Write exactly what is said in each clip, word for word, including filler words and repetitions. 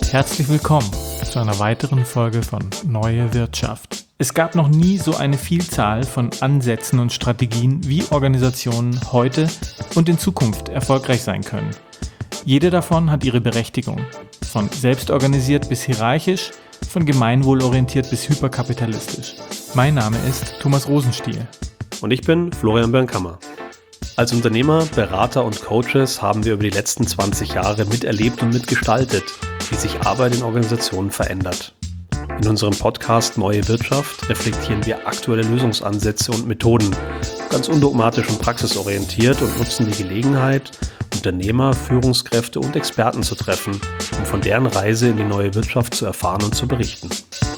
Herzlich willkommen zu einer weiteren Folge von Neue Wirtschaft. Es gab noch nie so eine Vielzahl von Ansätzen und Strategien, wie Organisationen heute und in Zukunft erfolgreich sein können. Jede davon hat ihre Berechtigung. Von selbstorganisiert bis hierarchisch, von gemeinwohlorientiert bis hyperkapitalistisch. Mein Name ist Thomas Rosenstiel. Und ich bin Florian Bernkammer. Als Unternehmer, Berater und Coaches haben wir über die letzten zwanzig Jahre miterlebt und mitgestaltet, wie sich Arbeit in Organisationen verändert. In unserem Podcast Neue Wirtschaft reflektieren wir aktuelle Lösungsansätze und Methoden, ganz undogmatisch und praxisorientiert und nutzen die Gelegenheit, Unternehmer, Führungskräfte und Experten zu treffen, um von deren Reise in die neue Wirtschaft zu erfahren und zu berichten.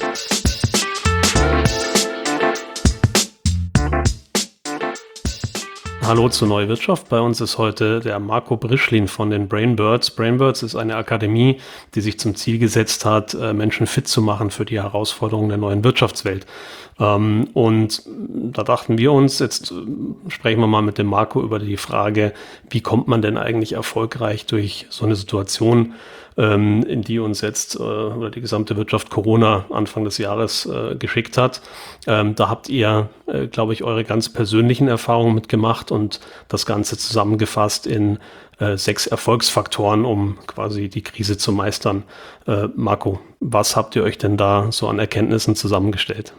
Hallo zur Neue Wirtschaft. Bei uns ist heute der Marco Brischlin von den Brainbirds. Brainbirds ist eine Akademie, die sich zum Ziel gesetzt hat, Menschen fit zu machen für die Herausforderungen der neuen Wirtschaftswelt. Und da dachten wir uns, jetzt sprechen wir mal mit dem Marco über die Frage, wie kommt man denn eigentlich erfolgreich durch so eine Situation, in die uns jetzt oder die gesamte Wirtschaft Corona Anfang des Jahres geschickt hat. Da habt ihr, glaube ich, eure ganz persönlichen Erfahrungen mitgemacht und das Ganze zusammengefasst in sechs Erfolgsfaktoren, um quasi die Krise zu meistern. Marco, was habt ihr euch denn da so an Erkenntnissen zusammengestellt?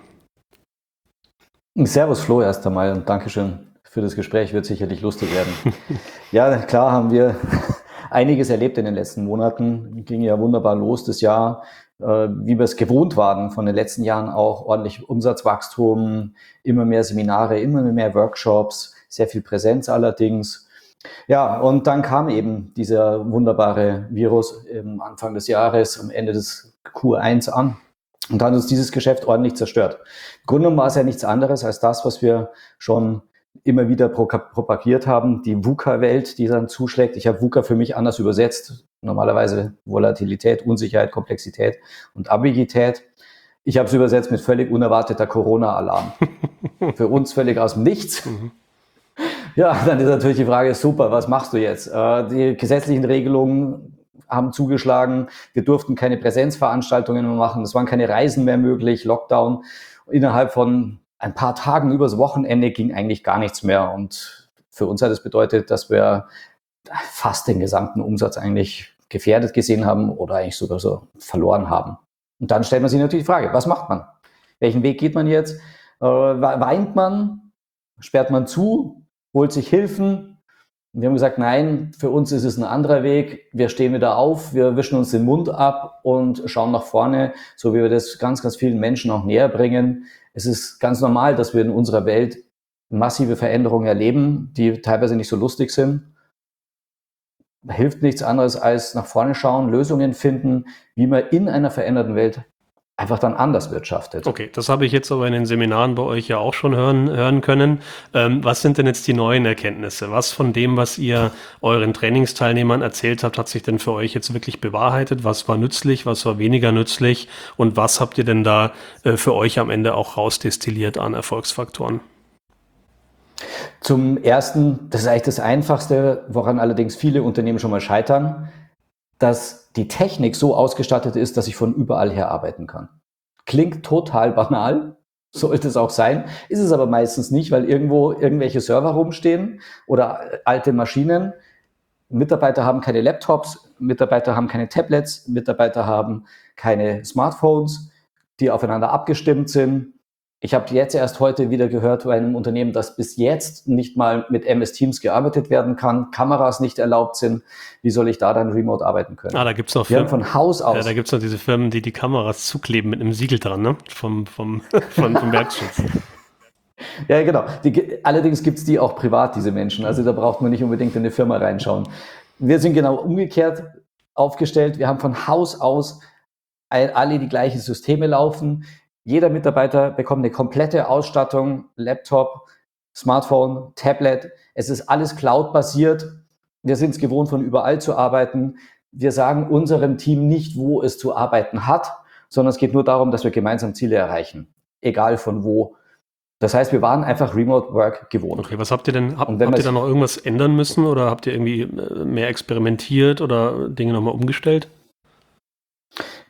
Servus Flo erst einmal und Dankeschön für das Gespräch, wird sicherlich lustig werden. Ja, klar haben wir einiges erlebt in den letzten Monaten. Ging ja wunderbar los das Jahr, äh, wie wir es gewohnt waren von den letzten Jahren auch. Ordentlich Umsatzwachstum, immer mehr Seminare, immer mehr Workshops, sehr viel Präsenz allerdings. Ja, und dann kam eben dieser wunderbare Virus am Anfang des Jahres, am Ende des Q eins an und hat uns dieses Geschäft ordentlich zerstört. Im Grunde genommen war es ja nichts anderes als das, was wir schon immer wieder propagiert haben, die VUCA-Welt, die dann zuschlägt. Ich habe VUCA für mich anders übersetzt. Normalerweise Volatilität, Unsicherheit, Komplexität und Ambiguität. Ich habe es übersetzt mit völlig unerwarteter Corona-Alarm. Für uns völlig aus dem Nichts. Mhm. Ja, dann ist natürlich die Frage, super, was machst du jetzt? Die gesetzlichen Regelungen haben zugeschlagen. Wir durften keine Präsenzveranstaltungen mehr machen. Es waren keine Reisen mehr möglich. Lockdown. Innerhalb von ein paar Tagen übers Wochenende ging eigentlich gar nichts mehr. Und für uns hat es bedeutet, dass wir fast den gesamten Umsatz eigentlich gefährdet gesehen haben oder eigentlich sogar so verloren haben. Und dann stellt man sich natürlich die Frage, was macht man? Welchen Weg geht man jetzt? Äh, weint man? Sperrt man zu? Holt sich Hilfen? Und wir haben gesagt, nein, für uns ist es ein anderer Weg. Wir stehen wieder auf, wir wischen uns den Mund ab und schauen nach vorne, so wie wir das ganz, ganz vielen Menschen auch näher bringen. Es ist ganz normal, dass wir in unserer Welt massive Veränderungen erleben, die teilweise nicht so lustig sind. Hilft nichts anderes als nach vorne schauen, Lösungen finden, wie man in einer veränderten Welt einfach dann anders wirtschaftet. Okay, das habe ich jetzt aber in den Seminaren bei euch ja auch schon hören, hören können. Ähm, was sind denn jetzt die neuen Erkenntnisse? Was von dem, was ihr euren Trainingsteilnehmern erzählt habt, hat sich denn für euch jetzt wirklich bewahrheitet? Was war nützlich, was war weniger nützlich? Und was habt ihr denn da äh, für euch am Ende auch rausdestilliert an Erfolgsfaktoren? Zum Ersten, das ist eigentlich das Einfachste, woran allerdings viele Unternehmen schon mal scheitern, dass die Technik so ausgestattet ist, dass ich von überall her arbeiten kann. Klingt total banal, sollte es auch sein, ist es aber meistens nicht, weil irgendwo irgendwelche Server rumstehen oder alte Maschinen. Mitarbeiter haben keine Laptops, Mitarbeiter haben keine Tablets, Mitarbeiter haben keine Smartphones, die aufeinander abgestimmt sind. Ich habe jetzt erst heute wieder gehört bei einem Unternehmen, dass bis jetzt nicht mal mit M S Teams gearbeitet werden kann, Kameras nicht erlaubt sind. Wie soll ich da dann remote arbeiten können? Ah, da gibt's noch Wir Firmen, haben von Haus aus. Ja, da gibt's noch diese Firmen, die die Kameras zukleben mit einem Siegel dran, ne? Vom, vom, vom, vom Werkschutz. Ja, genau. Die, allerdings gibt's die auch privat, diese Menschen. Also da braucht man nicht unbedingt in eine Firma reinschauen. Wir sind genau umgekehrt aufgestellt. Wir haben von Haus aus alle die gleichen Systeme laufen. Jeder Mitarbeiter bekommt eine komplette Ausstattung, Laptop, Smartphone, Tablet. Es ist alles Cloud-basiert. Wir sind es gewohnt, von überall zu arbeiten. Wir sagen unserem Team nicht, wo es zu arbeiten hat, sondern es geht nur darum, dass wir gemeinsam Ziele erreichen, egal von wo. Das heißt, wir waren einfach Remote Work gewohnt. Okay, was habt ihr denn, hab, habt ihr da noch irgendwas ändern müssen oder habt ihr irgendwie mehr experimentiert oder Dinge nochmal umgestellt?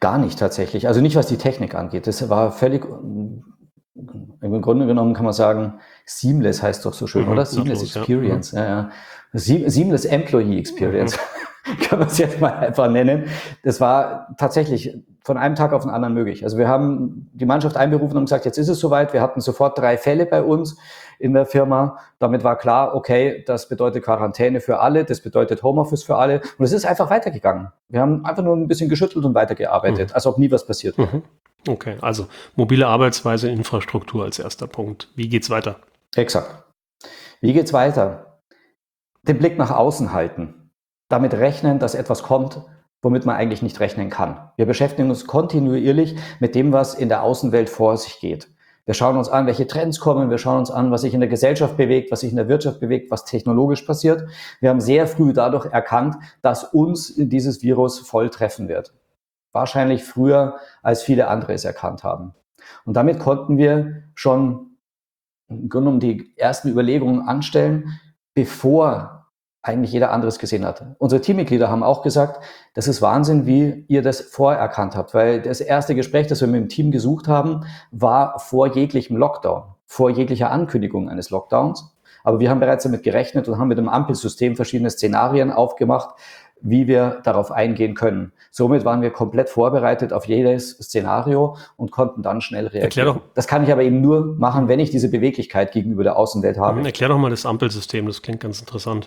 Gar nicht tatsächlich. Also nicht, was die Technik angeht. Das war völlig, im Grunde genommen kann man sagen, seamless heißt doch so schön, mhm, oder? Seamless nahtlos, Experience. Ja. Ja, ja. Seamless Employee Experience. Mhm. Kann man es jetzt mal einfach nennen. Das war tatsächlich von einem Tag auf den anderen möglich. Also wir haben die Mannschaft einberufen und gesagt, jetzt ist es soweit. Wir hatten sofort drei Fälle bei uns in der Firma. Damit war klar, okay, das bedeutet Quarantäne für alle, das bedeutet Homeoffice für alle. Und es ist einfach weitergegangen. Wir haben einfach nur ein bisschen geschüttelt und weitergearbeitet, mhm. als ob nie was passiert wäre. Mhm. Okay, also mobile Arbeitsweise, Infrastruktur als erster Punkt. Wie geht's weiter? Exakt. Wie geht's weiter? Den Blick nach außen halten. Damit rechnen, dass etwas kommt, womit man eigentlich nicht rechnen kann. Wir beschäftigen uns kontinuierlich mit dem, was in der Außenwelt vor sich geht. Wir schauen uns an, welche Trends kommen. Wir schauen uns an, was sich in der Gesellschaft bewegt, was sich in der Wirtschaft bewegt, was technologisch passiert. Wir haben sehr früh dadurch erkannt, dass uns dieses Virus voll treffen wird. Wahrscheinlich früher, als viele andere es erkannt haben. Und damit konnten wir schon im Grunde genommen die ersten Überlegungen anstellen, bevor eigentlich jeder anderes gesehen hat. Unsere Teammitglieder haben auch gesagt, das ist Wahnsinn, wie ihr das vorerkannt habt, weil das erste Gespräch, das wir mit dem Team gesucht haben, war vor jeglichem Lockdown, vor jeglicher Ankündigung eines Lockdowns. Aber wir haben bereits damit gerechnet und haben mit dem Ampelsystem verschiedene Szenarien aufgemacht, wie wir darauf eingehen können. Somit waren wir komplett vorbereitet auf jedes Szenario und konnten dann schnell reagieren. Erklär doch. Das kann ich aber eben nur machen, wenn ich diese Beweglichkeit gegenüber der Außenwelt habe. Erklär doch mal das Ampelsystem, das klingt ganz interessant.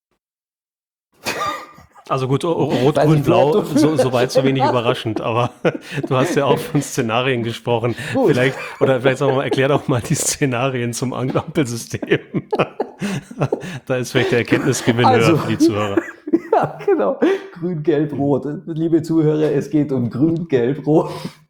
Also gut, Rot, Grün, Blau, so, so weit, so wenig überraschend, aber du hast ja auch von Szenarien gesprochen. Gut. Vielleicht, oder vielleicht sagen wir mal, erklär doch mal die Szenarien zum Ampelsystem. Da ist vielleicht der Erkenntnisgewinn also, höher für die Zuhörer. Ja, genau. Grün, Gelb, Rot. Liebe Zuhörer, es geht um Grün, Gelb, Rot.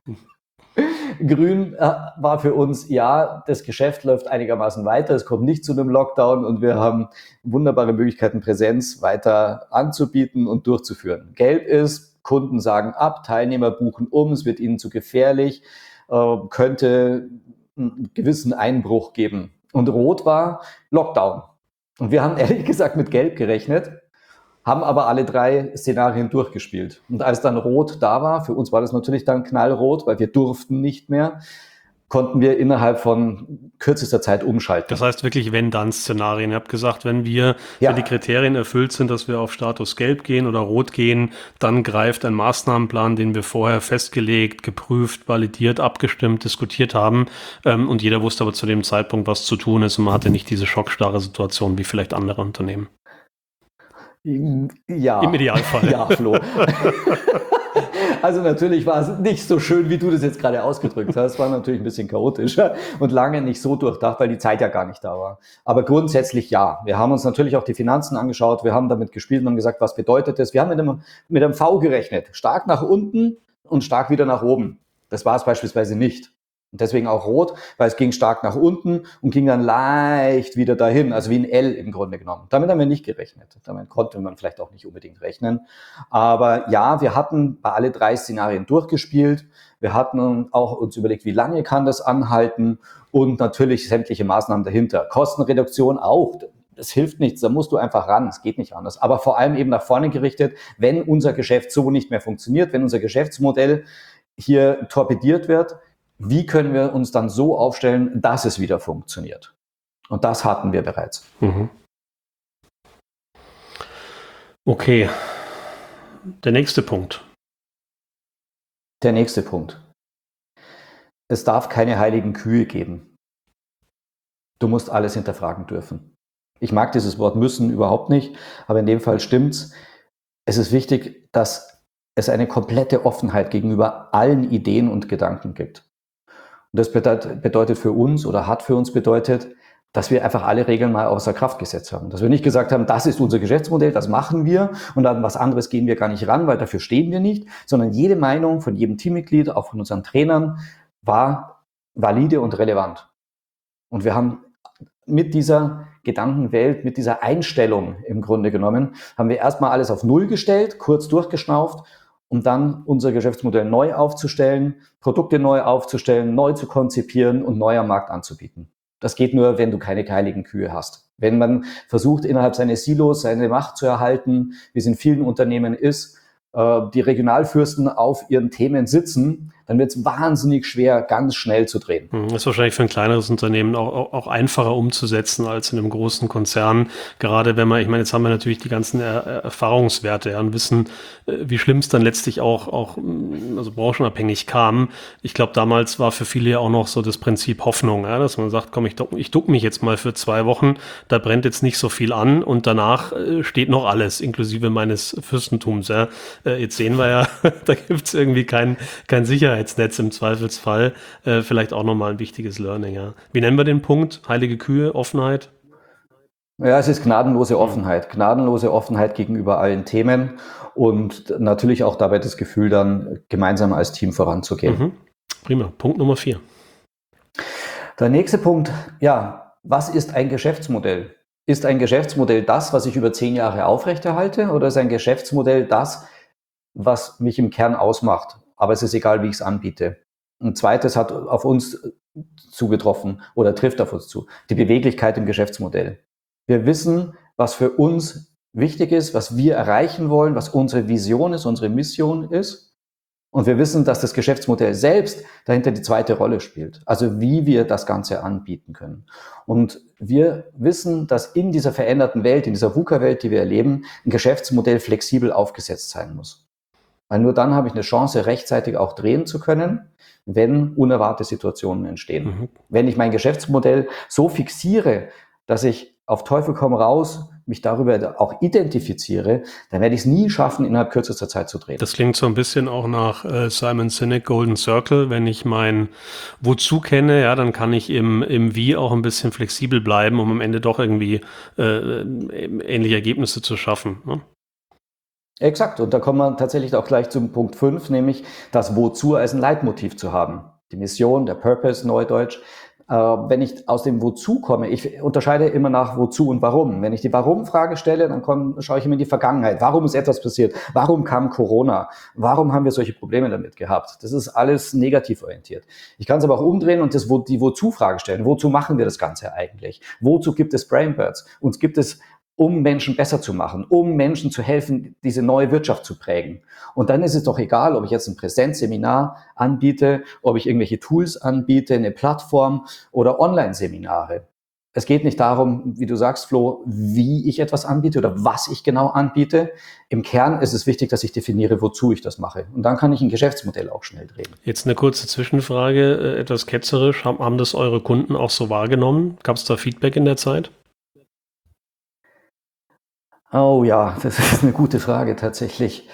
Grün äh, war für uns, ja, das Geschäft läuft einigermaßen weiter, es kommt nicht zu einem Lockdown und wir haben wunderbare Möglichkeiten, Präsenz weiter anzubieten und durchzuführen. Gelb ist, Kunden sagen ab, Teilnehmer buchen um, es wird ihnen zu gefährlich, äh, könnte einen gewissen Einbruch geben. Und Rot war Lockdown. Und wir haben ehrlich gesagt mit Gelb gerechnet, haben aber alle drei Szenarien durchgespielt. Und als dann Rot da war, für uns war das natürlich dann knallrot, weil wir durften nicht mehr, konnten wir innerhalb von kürzester Zeit umschalten. Das heißt wirklich Wenn-Dann-Szenarien. Ihr habt gesagt, wenn wir ja. für die Kriterien erfüllt sind, dass wir auf Status Gelb gehen oder Rot gehen, dann greift ein Maßnahmenplan, den wir vorher festgelegt, geprüft, validiert, abgestimmt, diskutiert haben. Und jeder wusste aber zu dem Zeitpunkt, was zu tun ist. Und man hatte nicht diese schockstarre Situation wie vielleicht andere Unternehmen. Ja. Im Idealfall. Ja, Flo. Also natürlich war es nicht so schön, wie du das jetzt gerade ausgedrückt hast. Es war natürlich ein bisschen chaotischer und lange nicht so durchdacht, weil die Zeit ja gar nicht da war. Aber grundsätzlich ja. Wir haben uns natürlich auch die Finanzen angeschaut. Wir haben damit gespielt und haben gesagt, was bedeutet das? Wir haben mit einem, mit einem V gerechnet. Stark nach unten und stark wieder nach oben. Das war es beispielsweise nicht. Und deswegen auch rot, weil es ging stark nach unten und ging dann leicht wieder dahin, also wie ein L im Grunde genommen. Damit haben wir nicht gerechnet. Damit konnte man vielleicht auch nicht unbedingt rechnen. Aber ja, wir hatten bei alle drei Szenarien durchgespielt. Wir hatten auch uns überlegt, wie lange kann das anhalten und natürlich sämtliche Maßnahmen dahinter. Kostenreduktion auch. Das hilft nichts, da musst du einfach ran, es geht nicht anders. Aber vor allem eben nach vorne gerichtet, wenn unser Geschäft so nicht mehr funktioniert, wenn unser Geschäftsmodell hier torpediert wird, wie können wir uns dann so aufstellen, dass es wieder funktioniert? Und das hatten wir bereits. Mhm. Okay. Der nächste Punkt. Der nächste Punkt. Es darf keine heiligen Kühe geben. Du musst alles hinterfragen dürfen. Ich mag dieses Wort müssen überhaupt nicht, aber in dem Fall stimmt's. Es ist wichtig, dass es eine komplette Offenheit gegenüber allen Ideen und Gedanken gibt. Und das bedeutet für uns oder hat für uns bedeutet, dass wir einfach alle Regeln mal außer Kraft gesetzt haben. Dass wir nicht gesagt haben, das ist unser Geschäftsmodell, das machen wir und an was anderes gehen wir gar nicht ran, weil dafür stehen wir nicht, sondern jede Meinung von jedem Teammitglied, auch von unseren Trainern, war valide und relevant. Und wir haben mit dieser Gedankenwelt, mit dieser Einstellung im Grunde genommen, haben wir erstmal alles auf Null gestellt, kurz durchgeschnauft, um dann unser Geschäftsmodell neu aufzustellen, Produkte neu aufzustellen, neu zu konzipieren und neu am Markt anzubieten. Das geht nur, wenn du keine heiligen Kühe hast. Wenn man versucht, innerhalb seines Silos seine Macht zu erhalten, wie es in vielen Unternehmen ist, äh, die Regionalfürsten auf ihren Themen sitzen, dann wird es wahnsinnig schwer, ganz schnell zu drehen. Das ist wahrscheinlich für ein kleineres Unternehmen auch, auch, auch einfacher umzusetzen als in einem großen Konzern. Gerade wenn man, ich meine, jetzt haben wir natürlich die ganzen er Erfahrungswerte ja, und wissen, wie schlimm es dann letztlich auch, auch also branchenabhängig kam. Ich glaube, damals war für viele ja auch noch so das Prinzip Hoffnung, ja, dass man sagt, komm, ich duck, ich duck mich jetzt mal für zwei Wochen, da brennt jetzt nicht so viel an und danach äh, steht noch alles, inklusive meines Fürstentums. Ja. Äh, jetzt sehen wir ja, da gibt es irgendwie kein, kein Sicherheit. Netz im Zweifelsfall, äh, vielleicht auch nochmal ein wichtiges Learning. Ja. Wie nennen wir den Punkt? Heilige Kühe, Offenheit? Ja, es ist gnadenlose Offenheit. Gnadenlose Offenheit gegenüber allen Themen und natürlich auch dabei das Gefühl, dann gemeinsam als Team voranzugehen. Mhm. Prima. Punkt Nummer vier. Der nächste Punkt, ja, was ist ein Geschäftsmodell? Ist ein Geschäftsmodell das, was ich über zehn Jahre aufrechterhalte, oder ist ein Geschäftsmodell das, was mich im Kern ausmacht? Aber es ist egal, wie ich es anbiete. Ein zweites hat auf uns zugetroffen oder trifft auf uns zu. Die Beweglichkeit im Geschäftsmodell. Wir wissen, was für uns wichtig ist, was wir erreichen wollen, was unsere Vision ist, unsere Mission ist. Und wir wissen, dass das Geschäftsmodell selbst dahinter die zweite Rolle spielt. Also wie wir das Ganze anbieten können. Und wir wissen, dass in dieser veränderten Welt, in dieser VUCA-Welt, die wir erleben, ein Geschäftsmodell flexibel aufgesetzt sein muss. Weil nur dann habe ich eine Chance, rechtzeitig auch drehen zu können, wenn unerwartete Situationen entstehen. Mhm. Wenn ich mein Geschäftsmodell so fixiere, dass ich auf Teufel komm raus mich darüber auch identifiziere, dann werde ich es nie schaffen, innerhalb kürzester Zeit zu drehen. Das klingt so ein bisschen auch nach äh, Simon Sinek Golden Circle. Wenn ich mein Wozu kenne, ja, dann kann ich im, im Wie auch ein bisschen flexibel bleiben, um am Ende doch irgendwie äh, ähnliche Ergebnisse zu schaffen. Ne? Exakt. Und da kommen wir tatsächlich auch gleich zum Punkt fünf, nämlich das Wozu als ein Leitmotiv zu haben. Die Mission, der Purpose, Neudeutsch. Äh, wenn ich aus dem Wozu komme, ich unterscheide immer nach Wozu und Warum. Wenn ich die Warum-Frage stelle, dann komm, schaue ich immer in die Vergangenheit. Warum ist etwas passiert? Warum kam Corona? Warum haben wir solche Probleme damit gehabt? Das ist alles negativ orientiert. Ich kann es aber auch umdrehen und das, die Wozu-Frage stellen. Wozu machen wir das Ganze eigentlich? Wozu gibt es Brainbirds? Uns gibt es, um Menschen besser zu machen, um Menschen zu helfen, diese neue Wirtschaft zu prägen. Und dann ist es doch egal, ob ich jetzt ein Präsenzseminar anbiete, ob ich irgendwelche Tools anbiete, eine Plattform oder Online-Seminare. Es geht nicht darum, wie du sagst, Flo, wie ich etwas anbiete oder was ich genau anbiete. Im Kern ist es wichtig, dass ich definiere, wozu ich das mache. Und dann kann ich ein Geschäftsmodell auch schnell drehen. Jetzt eine kurze Zwischenfrage, etwas ketzerisch. Haben, haben das eure Kunden auch so wahrgenommen? Gab es da Feedback in der Zeit? Oh ja, das ist eine gute Frage tatsächlich.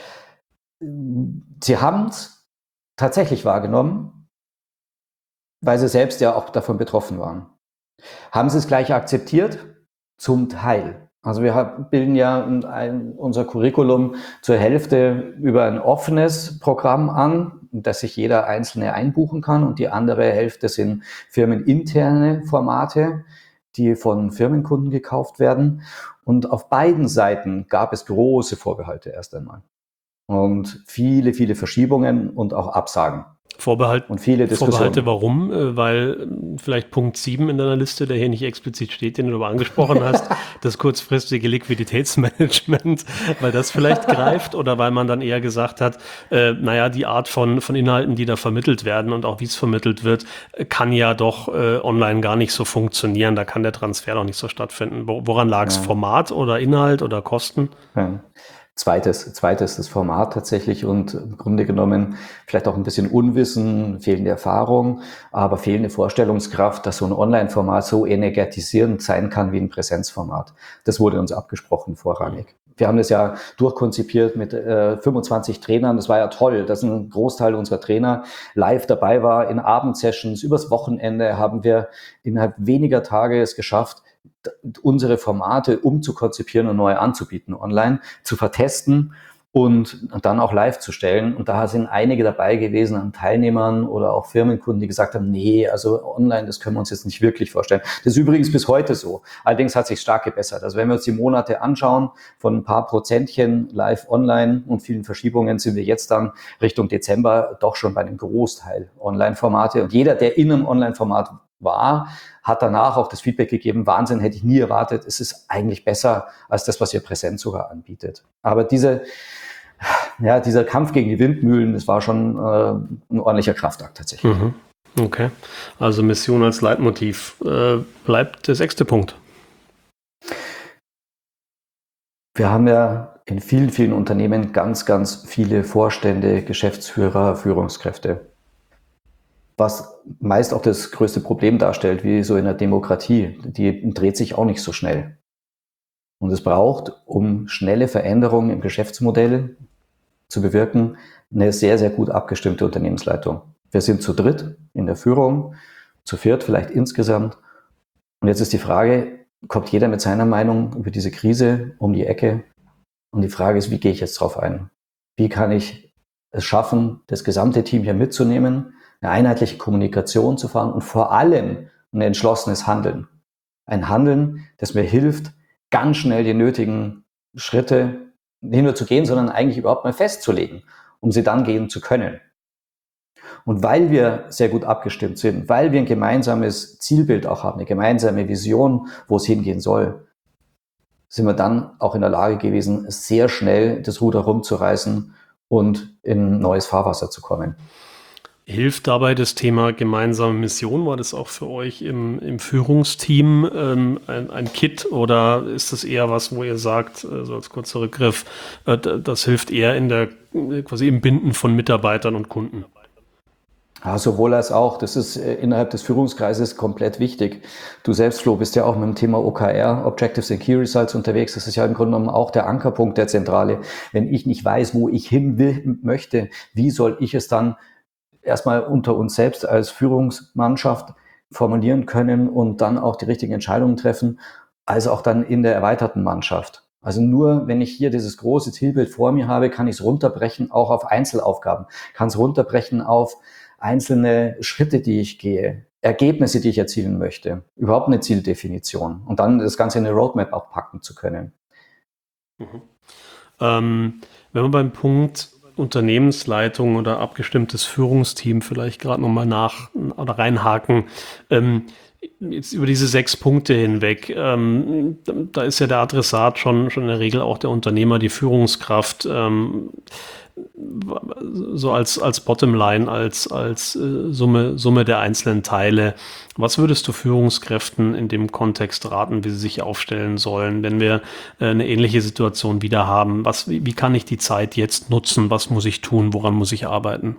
Sie haben es tatsächlich wahrgenommen, weil sie selbst ja auch davon betroffen waren. Haben sie es gleich akzeptiert? Zum Teil. Also wir bilden ja ein, unser Curriculum zur Hälfte über ein offenes Programm an, dass sich jeder Einzelne einbuchen kann, und die andere Hälfte sind firmeninterne Formate, die von Firmenkunden gekauft werden. Und auf beiden Seiten gab es große Vorbehalte erst einmal. Und viele, viele Verschiebungen und auch Absagen. Vorbehalt, und viele Diskussionen. Vorbehalte, warum? Weil vielleicht Punkt sieben in deiner Liste, der hier nicht explizit steht, den du aber angesprochen hast, das kurzfristige Liquiditätsmanagement, weil das vielleicht greift, oder weil man dann eher gesagt hat, äh, naja, die Art von, von Inhalten, die da vermittelt werden und auch wie es vermittelt wird, kann ja doch äh, online gar nicht so funktionieren, da kann der Transfer doch nicht so stattfinden. Woran lag es? Ja. Format oder Inhalt oder Kosten? Ja. Zweites, zweites das Format tatsächlich, und im Grunde genommen vielleicht auch ein bisschen Unwissen, fehlende Erfahrung, aber fehlende Vorstellungskraft, dass so ein Online-Format so energetisierend sein kann wie ein Präsenzformat. Das wurde uns abgesprochen vorrangig. Wir haben das ja durchkonzipiert mit äh, fünfundzwanzig Trainern. Das war ja toll, dass ein Großteil unserer Trainer live dabei war. In Abendsessions, übers Wochenende haben wir innerhalb weniger Tage es geschafft, unsere Formate umzukonzipieren und neu anzubieten, online zu vertesten und dann auch live zu stellen. Und da sind einige dabei gewesen an Teilnehmern oder auch Firmenkunden, die gesagt haben, nee, also online, das können wir uns jetzt nicht wirklich vorstellen. Das ist übrigens bis heute so. Allerdings hat sich stark gebessert. Also wenn wir uns die Monate anschauen, von ein paar Prozentchen live online und vielen Verschiebungen, sind wir jetzt dann Richtung Dezember doch schon bei einem Großteil Online-Formate. Und jeder, der in einem Online-Format war, hat danach auch das Feedback gegeben, Wahnsinn, hätte ich nie erwartet, es ist eigentlich besser als das, was ihr Präsenz sogar anbietet. Aber diese, Ja, dieser Kampf gegen die Windmühlen, das war schon äh, ein ordentlicher Kraftakt tatsächlich. Mhm. Okay, also Mission als Leitmotiv. Äh, bleibt der sechste Punkt. Wir haben ja in vielen, vielen Unternehmen ganz, ganz viele Vorstände, Geschäftsführer, Führungskräfte. Was meist auch das größte Problem darstellt, wie so in der Demokratie. Die dreht sich auch nicht so schnell. Und es braucht, um schnelle Veränderungen im Geschäftsmodell zu bewirken, eine sehr, sehr gut abgestimmte Unternehmensleitung. Wir sind zu dritt in der Führung, zu viert vielleicht insgesamt. Und jetzt ist die Frage, kommt jeder mit seiner Meinung über diese Krise um die Ecke? Und die Frage ist, wie gehe ich jetzt drauf ein? Wie kann ich es schaffen, das gesamte Team hier mitzunehmen, eine einheitliche Kommunikation zu fahren und vor allem ein entschlossenes Handeln. Ein Handeln, das mir hilft, ganz schnell die nötigen Schritte nicht nur zu gehen, sondern eigentlich überhaupt mal festzulegen, um sie dann gehen zu können. Und weil wir sehr gut abgestimmt sind, weil wir ein gemeinsames Zielbild auch haben, eine gemeinsame Vision, wo es hingehen soll, sind wir dann auch in der Lage gewesen, sehr schnell das Ruder rumzureißen und in neues Fahrwasser zu kommen. Hilft dabei das Thema gemeinsame Mission? War das auch für euch im, im Führungsteam ähm, ein, ein Kit oder ist das eher was, wo ihr sagt, äh, so als kurzer Rückgriff, äh, das hilft eher in der quasi im Binden von Mitarbeitern und Kunden? Ja, sowohl als auch. Das ist äh, innerhalb des Führungskreises komplett wichtig. Du selbst, Flo, bist ja auch mit dem Thema O K R, Objectives and Key Results, unterwegs. Das ist ja im Grunde genommen auch der Ankerpunkt der Zentrale. Wenn ich nicht weiß, wo ich hin will, möchte, wie soll ich es dann erstmal unter uns selbst als Führungsmannschaft formulieren können und dann auch die richtigen Entscheidungen treffen, als auch dann in der erweiterten Mannschaft. Also nur, wenn ich hier dieses große Zielbild vor mir habe, kann ich es runterbrechen, auch auf Einzelaufgaben, kann es runterbrechen auf einzelne Schritte, die ich gehe, Ergebnisse, die ich erzielen möchte, überhaupt eine Zieldefinition und dann das Ganze in eine Roadmap auch packen zu können. Mhm. Ähm, wenn wir beim Punkt Unternehmensleitung oder abgestimmtes Führungsteam vielleicht gerade nochmal nach oder reinhaken, ähm, jetzt über diese sechs Punkte hinweg, ähm, da ist ja der Adressat schon, schon in der Regel auch der Unternehmer, die Führungskraft, ähm, so als, als Bottomline, als, als äh, Summe, Summe der einzelnen Teile. Was würdest du Führungskräften in dem Kontext raten, wie sie sich aufstellen sollen, wenn wir äh, eine ähnliche Situation wieder haben? Was, wie, wie kann ich die Zeit jetzt nutzen? Was muss ich tun? Woran muss ich arbeiten?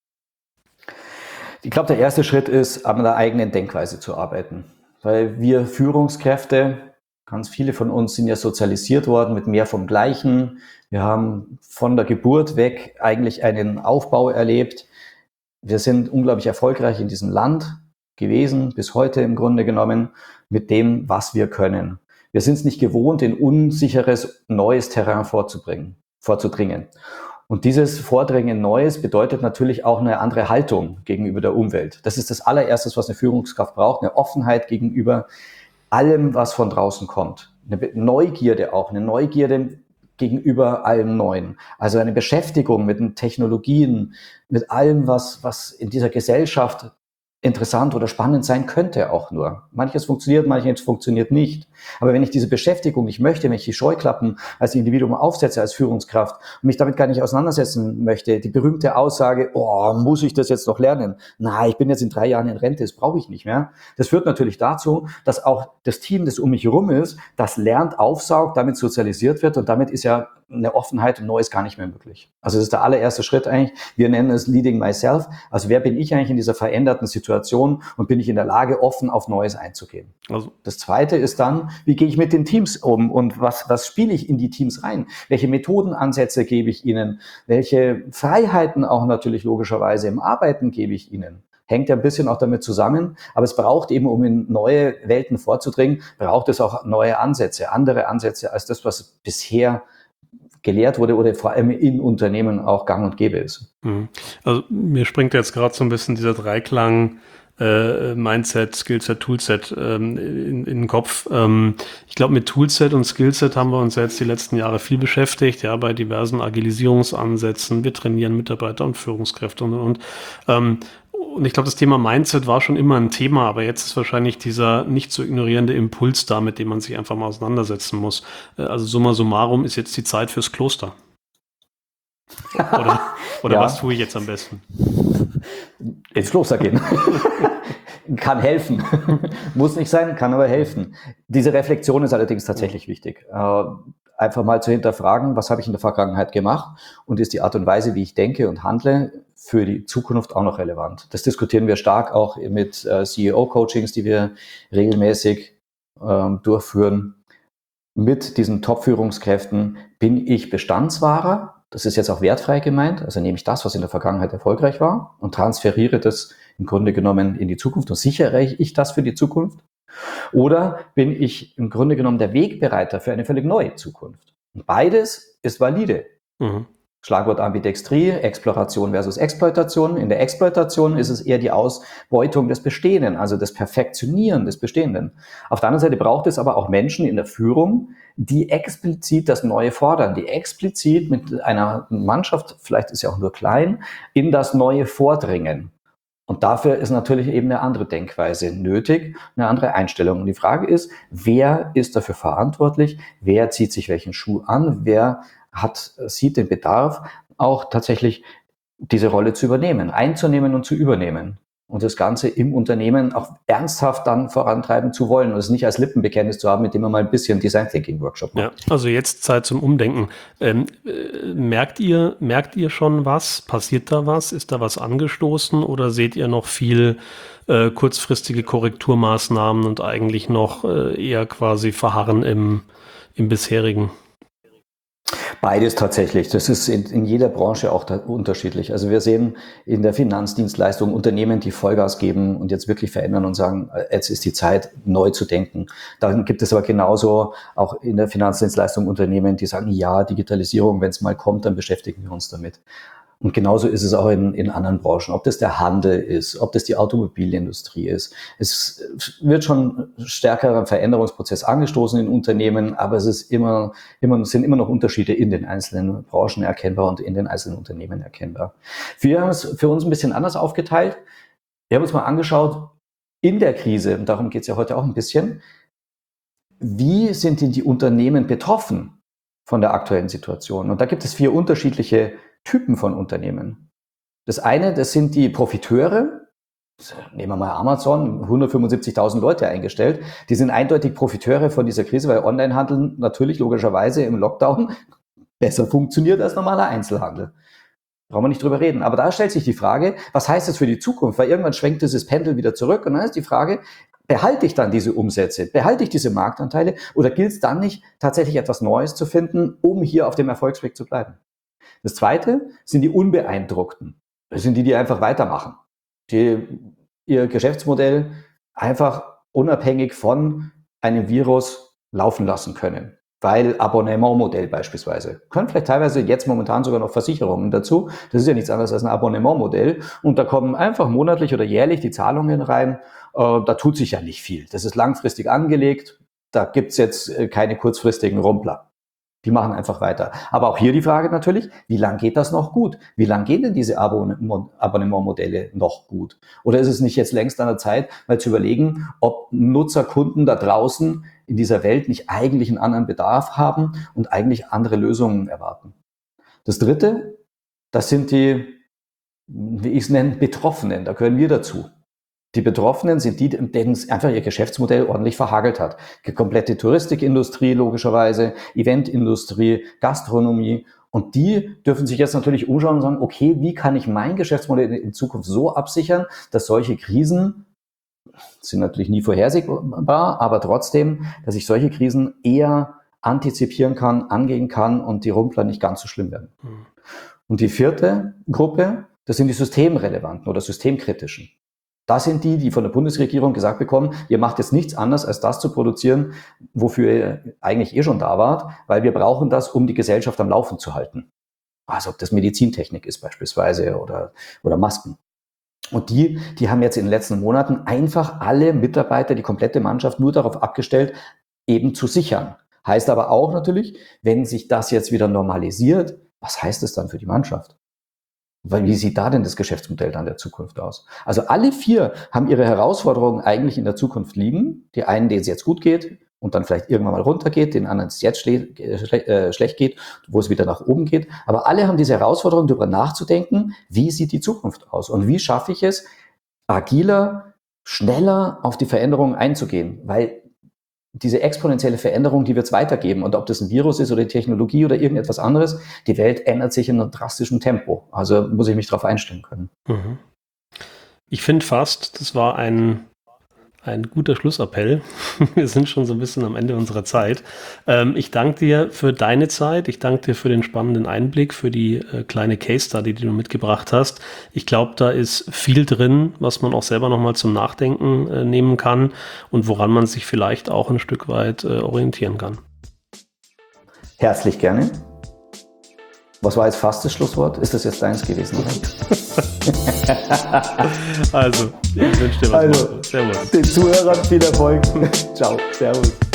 Ich glaube, der erste Schritt ist, an der eigenen Denkweise zu arbeiten. Weil wir Führungskräfte, ganz viele von uns sind ja sozialisiert worden mit mehr vom Gleichen. Wir haben von der Geburt weg eigentlich einen Aufbau erlebt. Wir sind unglaublich erfolgreich in diesem Land gewesen, bis heute im Grunde genommen, mit dem, was wir können. Wir sind es nicht gewohnt, in unsicheres, neues Terrain vorzubringen, vorzudringen. Und dieses Vordringen Neues bedeutet natürlich auch eine andere Haltung gegenüber der Umwelt. Das ist das allererstes, was eine Führungskraft braucht, eine Offenheit gegenüber allem, was von draußen kommt. Eine Neugierde auch, eine Neugierde gegenüber allem Neuen. Also eine Beschäftigung mit den Technologien, mit allem, was, was in dieser Gesellschaft interessant oder spannend sein könnte auch nur. Manches funktioniert, manches funktioniert nicht. Aber wenn ich diese Beschäftigung nicht möchte, wenn ich die Scheuklappen als Individuum aufsetze, als Führungskraft und mich damit gar nicht auseinandersetzen möchte, die berühmte Aussage, oh, muss ich das jetzt noch lernen? Na, ich bin jetzt in drei Jahren in Rente, das brauche ich nicht mehr. Das führt natürlich dazu, dass auch das Team, das um mich herum ist, das lernt, aufsaugt, damit sozialisiert wird und damit ist ja eine Offenheit und Neues gar nicht mehr möglich. Also das ist der allererste Schritt eigentlich. Wir nennen es Leading Myself. Also wer bin ich eigentlich in dieser veränderten Situation und bin ich in der Lage, offen auf Neues einzugehen? Also das Zweite ist dann, wie gehe ich mit den Teams um und was, was spiele ich in die Teams rein? Welche Methodenansätze gebe ich ihnen? Welche Freiheiten auch natürlich logischerweise im Arbeiten gebe ich ihnen? Hängt ja ein bisschen auch damit zusammen, aber es braucht eben, um in neue Welten vorzudringen, braucht es auch neue Ansätze, andere Ansätze als das, was bisher gelehrt wurde oder vor allem in Unternehmen auch gang und gäbe ist. Also mir springt jetzt gerade so ein bisschen dieser Dreiklang äh, Mindset, Skillset, Toolset ähm, in, in den Kopf. Ähm, ich glaube, mit Toolset und Skillset haben wir uns jetzt die letzten Jahre viel beschäftigt, ja, bei diversen Agilisierungsansätzen. Wir trainieren Mitarbeiter und Führungskräfte und, und, und. Ähm, Und ich glaube, das Thema Mindset war schon immer ein Thema, aber jetzt ist wahrscheinlich dieser nicht zu ignorierende Impuls da, mit dem man sich einfach mal auseinandersetzen muss. Also summa summarum ist jetzt die Zeit fürs Kloster. Oder, oder Ja. was tue ich jetzt am besten? Ins Kloster gehen. Kann helfen. Muss nicht sein, kann aber helfen. Diese Reflexion ist allerdings tatsächlich wichtig. Äh, einfach mal zu hinterfragen, was habe ich in der Vergangenheit gemacht und ist die Art und Weise, wie ich denke und handle, für die Zukunft auch noch relevant. Das diskutieren wir stark auch mit äh, C E O-Coachings, die wir regelmäßig äh, durchführen. Mit diesen Top-Führungskräften bin ich Bestandswahrer. Das ist jetzt auch wertfrei gemeint. Also nehme ich das, was in der Vergangenheit erfolgreich war und transferiere das im Grunde genommen in die Zukunft und sichere ich das für die Zukunft. Oder bin ich im Grunde genommen der Wegbereiter für eine völlig neue Zukunft? Und beides ist valide. Mhm. Schlagwort Ambidextrie, Exploration versus Exploitation. In der Exploitation ist es eher die Ausbeutung des Bestehenden, also das Perfektionieren des Bestehenden. Auf der anderen Seite braucht es aber auch Menschen in der Führung, die explizit das Neue fordern, die explizit mit einer Mannschaft, vielleicht ist ja auch nur klein, in das Neue vordringen. Und dafür ist natürlich eben eine andere Denkweise nötig, eine andere Einstellung. Und die Frage ist, wer ist dafür verantwortlich? Wer zieht sich welchen Schuh an? Wer hat, sieht den Bedarf, auch tatsächlich diese Rolle zu übernehmen, einzunehmen und zu übernehmen und das Ganze im Unternehmen auch ernsthaft dann vorantreiben zu wollen und es nicht als Lippenbekenntnis zu haben, mit dem man mal ein bisschen Design Thinking Workshop macht. Ja, also jetzt Zeit zum Umdenken. Ähm, äh, merkt ihr, merkt ihr schon was? Passiert da was? Ist da was angestoßen oder seht ihr noch viel äh, kurzfristige Korrekturmaßnahmen und eigentlich noch äh, eher quasi verharren im, im bisherigen? Beides tatsächlich. Das ist in, in jeder Branche auch unterschiedlich. Also wir sehen in der Finanzdienstleistung Unternehmen, die Vollgas geben und jetzt wirklich verändern und sagen, jetzt ist die Zeit, neu zu denken. Dann gibt es aber genauso auch in der Finanzdienstleistung Unternehmen, die sagen, ja, Digitalisierung, wenn es mal kommt, dann beschäftigen wir uns damit. Und genauso ist es auch in, in anderen Branchen, ob das der Handel ist, ob das die Automobilindustrie ist. Es wird schon stärkerer Veränderungsprozess angestoßen in Unternehmen, aber es ist immer, immer, es sind immer noch Unterschiede in den einzelnen Branchen erkennbar und in den einzelnen Unternehmen erkennbar. Wir haben es für uns ein bisschen anders aufgeteilt. Wir haben uns mal angeschaut, in der Krise, und darum geht es ja heute auch ein bisschen, wie sind denn die Unternehmen betroffen von der aktuellen Situation? Und da gibt es vier unterschiedliche Typen von Unternehmen. Das eine, das sind die Profiteure. Nehmen wir mal Amazon, hundertfünfundsiebzigtausend Leute eingestellt. Die sind eindeutig Profiteure von dieser Krise, weil Onlinehandel natürlich logischerweise im Lockdown besser funktioniert als normaler Einzelhandel. Brauchen wir nicht drüber reden. Aber da stellt sich die Frage, was heißt das für die Zukunft? Weil irgendwann schwenkt dieses Pendel wieder zurück und dann ist die Frage, behalte ich dann diese Umsätze, behalte ich diese Marktanteile oder gilt es dann nicht, tatsächlich etwas Neues zu finden, um hier auf dem Erfolgsweg zu bleiben? Das zweite sind die Unbeeindruckten. Das sind die, die einfach weitermachen, die ihr Geschäftsmodell einfach unabhängig von einem Virus laufen lassen können. Weil Abonnementmodell beispielsweise. Können vielleicht teilweise jetzt momentan sogar noch Versicherungen dazu. Das ist ja nichts anderes als ein Abonnementmodell. Und da kommen einfach monatlich oder jährlich die Zahlungen rein. Äh, da tut sich ja nicht viel. Das ist langfristig angelegt. Da gibt's jetzt keine kurzfristigen Rumpler. Die machen einfach weiter. Aber auch hier die Frage natürlich, wie lang geht das noch gut? Wie lang gehen denn diese Abonnementmodelle noch gut? Oder ist es nicht jetzt längst an der Zeit, mal zu überlegen, ob Nutzer, Kunden da draußen in dieser Welt nicht eigentlich einen anderen Bedarf haben und eigentlich andere Lösungen erwarten? Das dritte, das sind die, wie ich es nenne, Betroffenen. Da gehören wir dazu. Die Betroffenen sind die, denen es einfach ihr Geschäftsmodell ordentlich verhagelt hat. Die komplette Touristikindustrie logischerweise, Eventindustrie, Gastronomie. Und die dürfen sich jetzt natürlich umschauen und sagen, okay, wie kann ich mein Geschäftsmodell in Zukunft so absichern, dass solche Krisen, sind natürlich nie vorhersehbar, aber trotzdem, dass ich solche Krisen eher antizipieren kann, angehen kann und die Rumpler nicht ganz so schlimm werden. Mhm. Und die vierte Gruppe, das sind die systemrelevanten oder systemkritischen. Das sind die, die von der Bundesregierung gesagt bekommen, ihr macht jetzt nichts anderes, als das zu produzieren, wofür ihr eigentlich eh schon da wart, weil wir brauchen das, um die Gesellschaft am Laufen zu halten. Also ob das Medizintechnik ist beispielsweise oder, oder Masken. Und die, die haben jetzt in den letzten Monaten einfach alle Mitarbeiter, die komplette Mannschaft nur darauf abgestellt, eben zu sichern. Heißt aber auch natürlich, wenn sich das jetzt wieder normalisiert, was heißt es dann für die Mannschaft? Weil wie sieht da denn das Geschäftsmodell dann der Zukunft aus? Also alle vier haben ihre Herausforderungen eigentlich in der Zukunft liegen. Die einen, denen es jetzt gut geht, und dann vielleicht irgendwann mal runtergeht, den anderen es jetzt schle- schle- äh, schlecht geht, wo es wieder nach oben geht. Aber alle haben diese Herausforderung, darüber nachzudenken, wie sieht die Zukunft aus und wie schaffe ich es, agiler, schneller auf die Veränderungen einzugehen, weil diese exponentielle Veränderung, die wird es weitergeben. Und ob das ein Virus ist oder die Technologie oder irgendetwas anderes, die Welt ändert sich in einem drastischen Tempo. Also muss ich mich darauf einstellen können. Mhm. Ich finde fast, das war ein, ein guter Schlussappell. Wir sind schon so ein bisschen am Ende unserer Zeit. Ähm, ich danke dir für deine Zeit. Ich danke dir für den spannenden Einblick, für die äh, kleine Case Study, die du mitgebracht hast. Ich glaube, da ist viel drin, was man auch selber nochmal zum Nachdenken äh, nehmen kann und woran man sich vielleicht auch ein Stück weit äh, orientieren kann. Herzlich gerne. Was war jetzt fast das Schlusswort? Ist das jetzt deins gewesen, oder? Also, ich wünsche dir was. Also, Servus. den Zuhörern viel Erfolg. Ciao. Servus.